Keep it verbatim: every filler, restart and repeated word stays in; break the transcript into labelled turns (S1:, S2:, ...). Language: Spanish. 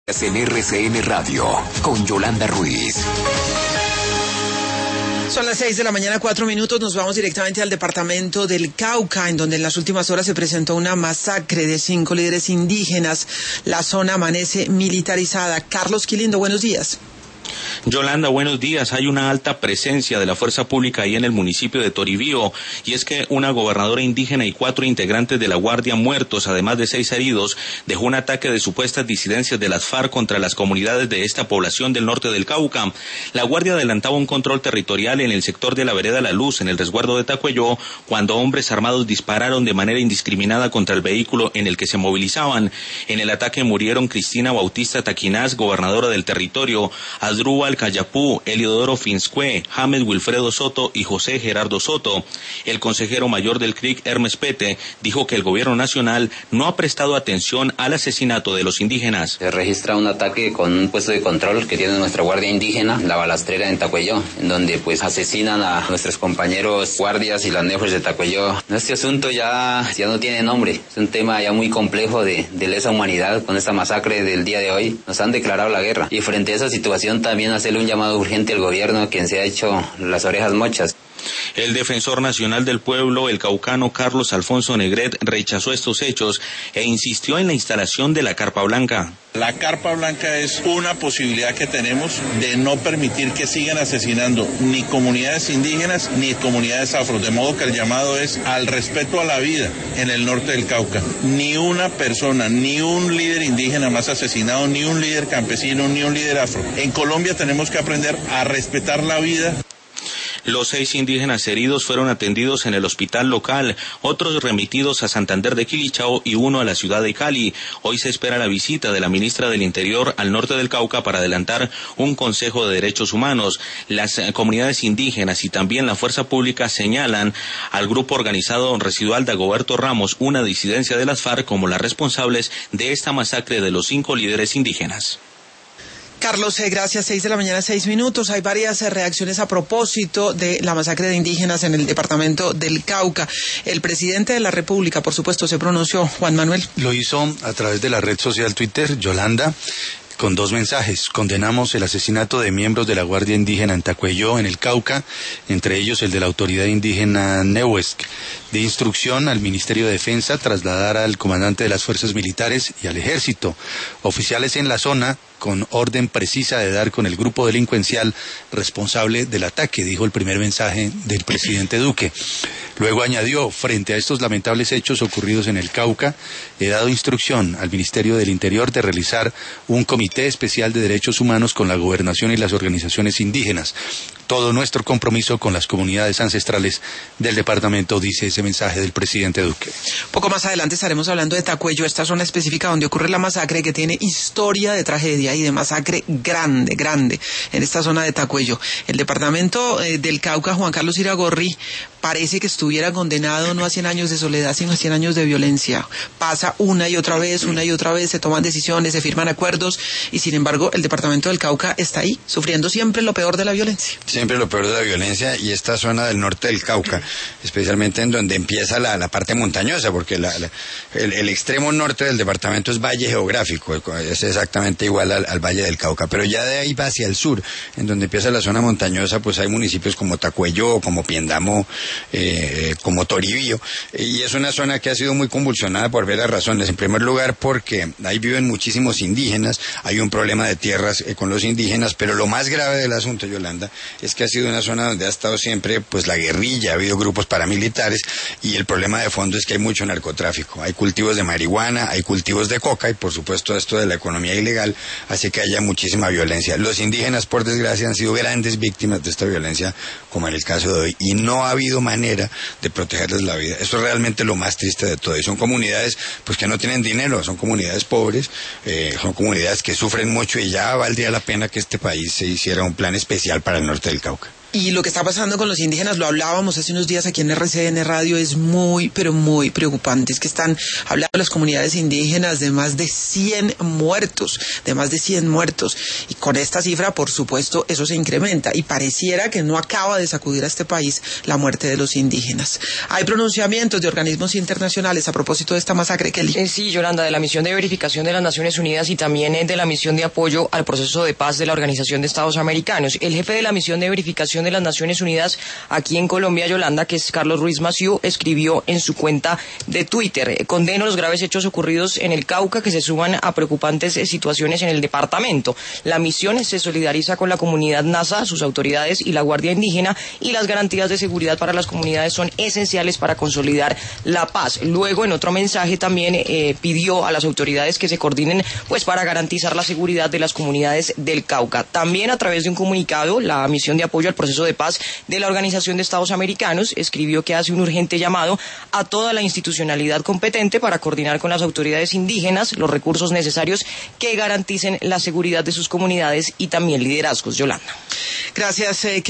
S1: En R C N Radio, con Yolanda Ruiz.
S2: Son las seis de la mañana, cuatro minutos. Nos vamos directamente al departamento del Cauca, en donde en las últimas horas se presentó una masacre de cinco líderes indígenas. La zona amanece militarizada. Carlos Quilindo, buenos días.
S3: Yolanda, buenos días. Hay una alta presencia de la fuerza pública ahí en el municipio de Toribío, y es que una gobernadora indígena y cuatro integrantes de la Guardia muertos, además de seis heridos, dejó un ataque de supuestas disidencias de las FARC contra las comunidades de esta población del norte del Cauca. La Guardia adelantaba un control territorial en el sector de la vereda La Luz, en el resguardo de Tacuelló, cuando hombres armados dispararon de manera indiscriminada contra el vehículo en el que se movilizaban. En el ataque murieron Cristina Bautista Taquinás, gobernadora del territorio, Asdrúbal Cayapú, Eliodoro Finscue, James Wilfredo Soto y José Gerardo Soto. El consejero mayor del C R I C, Hermes Pete, dijo que el gobierno nacional no ha prestado atención al asesinato de los indígenas.
S4: Se registra un ataque con un puesto de control que tiene nuestra guardia indígena, la balastrera en Tacuelló, en donde pues asesinan a nuestros compañeros guardias y landejos de Tacuelló. Este asunto ya, ya no tiene nombre, es un tema ya muy complejo de, de lesa humanidad. Con esta masacre del día de hoy nos han declarado la guerra, y frente a esa situación también hacerle un llamado urgente al gobierno, a quien se ha hecho las orejas mochas.
S3: El defensor nacional del pueblo, el caucano Carlos Alfonso Negret, rechazó estos hechos e insistió en la instalación de la Carpa Blanca.
S5: La Carpa Blanca es una posibilidad que tenemos de no permitir que sigan asesinando ni comunidades indígenas ni comunidades afro, de modo que el llamado es al respeto a la vida en el norte del Cauca. Ni una persona, ni un líder indígena más asesinado, ni un líder campesino, ni un líder afro. En Colombia tenemos que aprender a respetar la vida.
S3: Los seis indígenas heridos fueron atendidos en el hospital local, otros remitidos a Santander de Quilichao y uno a la ciudad de Cali. Hoy se espera la visita de la ministra del Interior al norte del Cauca para adelantar un Consejo de Derechos Humanos. Las eh, comunidades indígenas y también la fuerza pública señalan al grupo organizado residual de Dagoberto Ramos, una disidencia de las FARC, como las responsables de esta masacre de los cinco líderes indígenas.
S2: Carlos, eh, gracias. Seis de la mañana, seis minutos. Hay varias eh, reacciones a propósito de la masacre de indígenas en el departamento del Cauca. El presidente de la República, por supuesto, se pronunció. Juan Manuel.
S6: Lo hizo a través de la red social Twitter, Yolanda, con dos mensajes. Condenamos el asesinato de miembros de la Guardia Indígena en Tacuelló, en el Cauca, entre ellos el de la autoridad indígena Neuesc. De instrucción al Ministerio de Defensa trasladar al comandante de las fuerzas militares y al ejército, oficiales en la zona, con orden precisa de dar con el grupo delincuencial responsable del ataque, dijo el primer mensaje del presidente Duque. Luego añadió, frente a estos lamentables hechos ocurridos en el Cauca, he dado instrucción al Ministerio del Interior de realizar un comité especial de derechos humanos con la gobernación y las organizaciones indígenas. Todo nuestro compromiso con las comunidades ancestrales del departamento, dice ese mensaje del presidente Duque.
S2: Poco más adelante estaremos hablando de Tacuelló, esta zona específica donde ocurre la masacre, que tiene historia de tragedia y de masacre grande, grande, en esta zona de Tacuelló. El departamento eh, del Cauca, Juan Carlos Iragorri, parece que estuviera condenado no a cien años de soledad, sino a cien años de violencia. Pasa una y otra vez, una y otra vez, se toman decisiones, se firman acuerdos, y sin embargo el departamento del Cauca está ahí, sufriendo siempre lo peor de la violencia.
S7: Siempre lo peor de la violencia, y esta zona del norte del Cauca, especialmente en donde empieza la, la parte montañosa, porque la, la, el, el extremo norte del departamento es valle geográfico, es exactamente igual al, al valle del Cauca, pero ya de ahí va hacia el sur, en donde empieza la zona montañosa, pues hay municipios como Tacuelló, como Piendamó, eh, como Toribío, y es una zona que ha sido muy convulsionada por varias razones. En primer lugar, porque ahí viven muchísimos indígenas, hay un problema de tierras eh, con los indígenas, pero lo más grave del asunto, Yolanda, es que ha sido una zona donde ha estado siempre pues la guerrilla, ha habido grupos paramilitares, y el problema de fondo es que hay mucho narcotráfico, hay cultivos de marihuana, hay cultivos de coca, y por supuesto esto de la economía ilegal hace que haya muchísima violencia. Los indígenas, por desgracia, han sido grandes víctimas de esta violencia, como en el caso de hoy, y no ha habido manera de protegerles la vida. Eso es realmente lo más triste de todo, y son comunidades pues que no tienen dinero, son comunidades pobres, eh, son comunidades que sufren mucho, y ya valdría la pena que este país se hiciera un plan especial para el norte del Cauca.
S2: Y lo que está pasando con los indígenas, lo hablábamos hace unos días aquí en R C N Radio, es muy, pero muy preocupante. Es que están hablando las comunidades indígenas de más de cien muertos, de más de cien muertos. Y con esta cifra, por supuesto, eso se incrementa. Y pareciera que no acaba de sacudir a este país la muerte de los indígenas. Hay pronunciamientos de organismos internacionales a propósito de esta masacre, Kelly.
S8: Eh, sí, Yolanda, de la misión de verificación de las Naciones Unidas y también eh, de la misión de apoyo al proceso de paz de la Organización de Estados Americanos. El jefe de la misión de verificación de las Naciones Unidas aquí en Colombia, Yolanda, que es Carlos Ruiz Massieu, escribió en su cuenta de Twitter: condeno los graves hechos ocurridos en el Cauca que se suman a preocupantes situaciones en el departamento. La misión se solidariza con la comunidad NASA, sus autoridades y la Guardia Indígena, y las garantías de seguridad para las comunidades son esenciales para consolidar la paz. Luego, en otro mensaje también eh, pidió a las autoridades que se coordinen pues para garantizar la seguridad de las comunidades del Cauca. También, a través de un comunicado, la misión de apoyo al proceso de paz de la Organización de Estados Americanos escribió que hace un urgente llamado a toda la institucionalidad competente para coordinar con las autoridades indígenas los recursos necesarios que garanticen la seguridad de sus comunidades y también liderazgos. Yolanda.
S2: Gracias, eh,